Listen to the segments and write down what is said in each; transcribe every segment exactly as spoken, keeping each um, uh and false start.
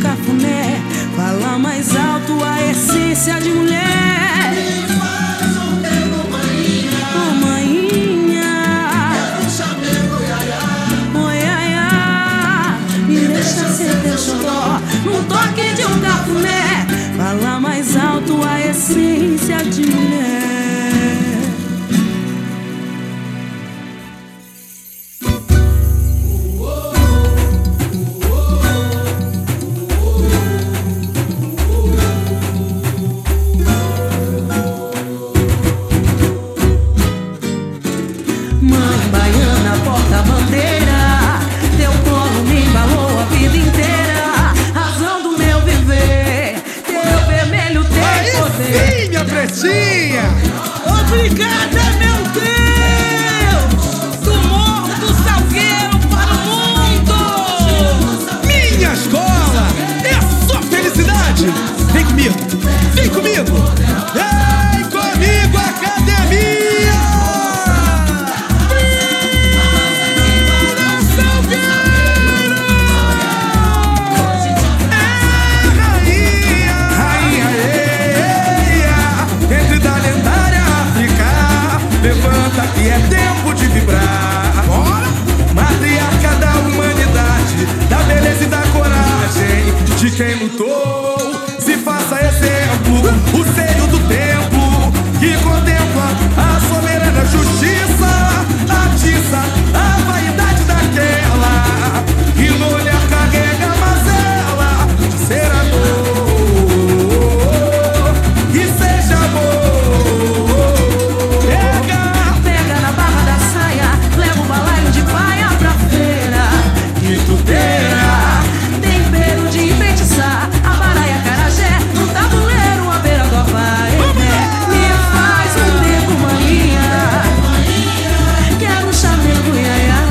cafuné, fala mais alto a essência de mulher. Me faz um tempo, maninha. Ô maninha, Quero um chamego, iaiá. oi iaiá, me deixa ser teu xodó num toque de um cafuné, fala mais alto a essência de mulher. Mãe baiana, porta-bandeira, teu colo me embalou a vida inteira, razão do meu viver, teu vermelho tem poder. Sim, minha pretinha! Obrigada, meu Deus, do Morro do Salgueiro para o mundo. Minha escola é só felicidade! Vem comigo! Vem comigo! Vem comigo, academia! Levanta que é tempo de vibrar. Bora! Matriarca da humanidade, da beleza e da coragem de quem lutou. Se faça exemplo, o seio do tempo que contempla a soberana justiça, atiça a vaidade daquela que no olhar carrega a mazela de ser amor. E seja amor. Tempero de enfeitiçar a baraia acarajé no tabuleiro à beira do abaeté. Me faz um tempo, maninha. Quero um chamego, iaiá.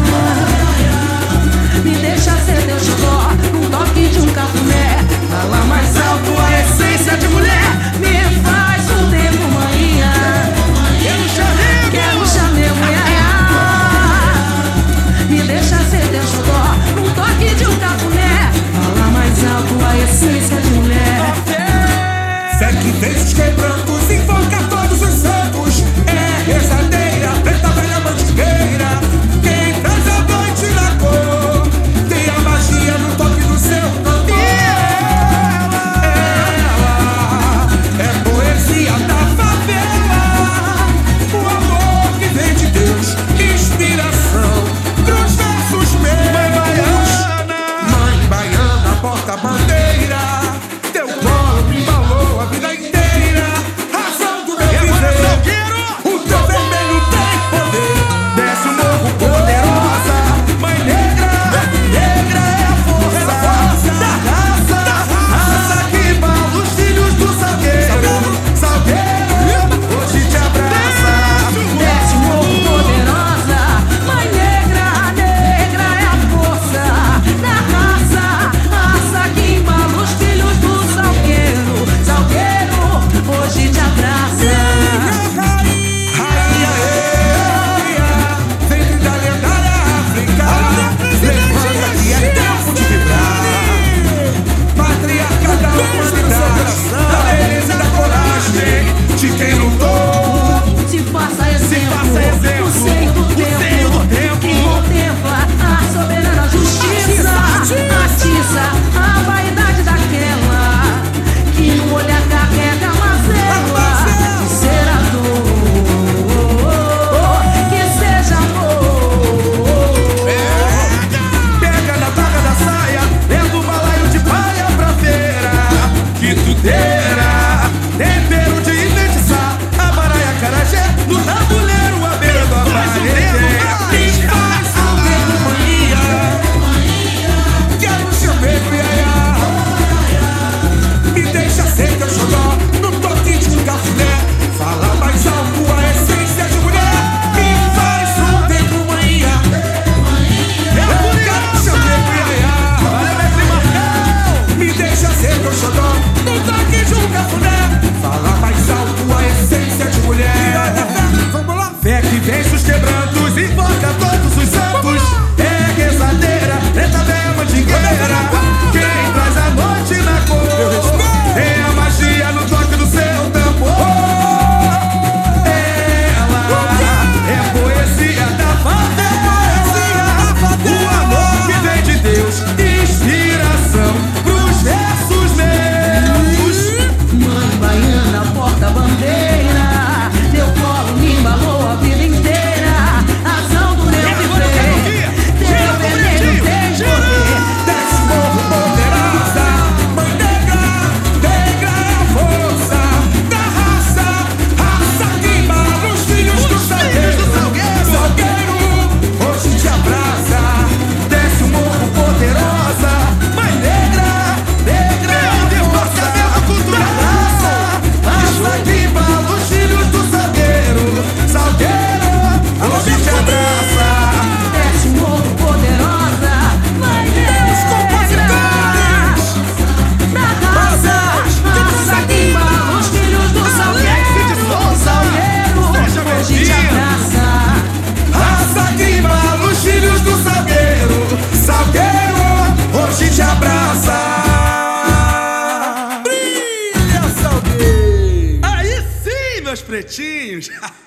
Me deixa ser teu xodó num toque de um cafuné, fala mais alto a essência de mulher. Me faz um tempo, maninha. Quero um chamego, quero um chamego, iaiá. Me deixa ser teu xodó num toque de um cafuné, fala mais alto a essência de mulher. Sete vezes quebrantos, invoca todos os santos. É rezadeira, preta velha mantiqueira. Quem traz a noite na cor tem a magia no toque do seu tambor. Ela é poesia da favela, o amor que vem de Deus, inspiração pros versos meus. Mãe baiana, mãe baiana, porta-bandeira, teu colo me embalou a vida inteira, razão do meu viver. O teu vermelho tem poder, desce o morro poderosa. Mãe negra, negra é a força da raça, raça que embala os filhos do Salgueiro. Salgueiro, hoje te abraça. Desce o morro poderosa, mãe negra, negra é a força da raça, raça que embala os filhos do Salgueiro. Salgueiro, hoje te abraça. Rainha, eia, vem da lendária África. Levanta que é tempo de vibrar. Patriarca da humanidade, da beleza e da coragem de quem lutou. Se faça exemplo, faça exemplo, o seio do o seio do tempo, tempo. que contempla a soberana justiça, atiça a vaidade daquela que no olhar carrega a mazela de ser a dor, que seja amor. Pega na barra da saia, leva o balaio de palha pra feira. Que tu terá tempero de enfeitiçar a baraia acarajé no tabuleiro. peixinhos.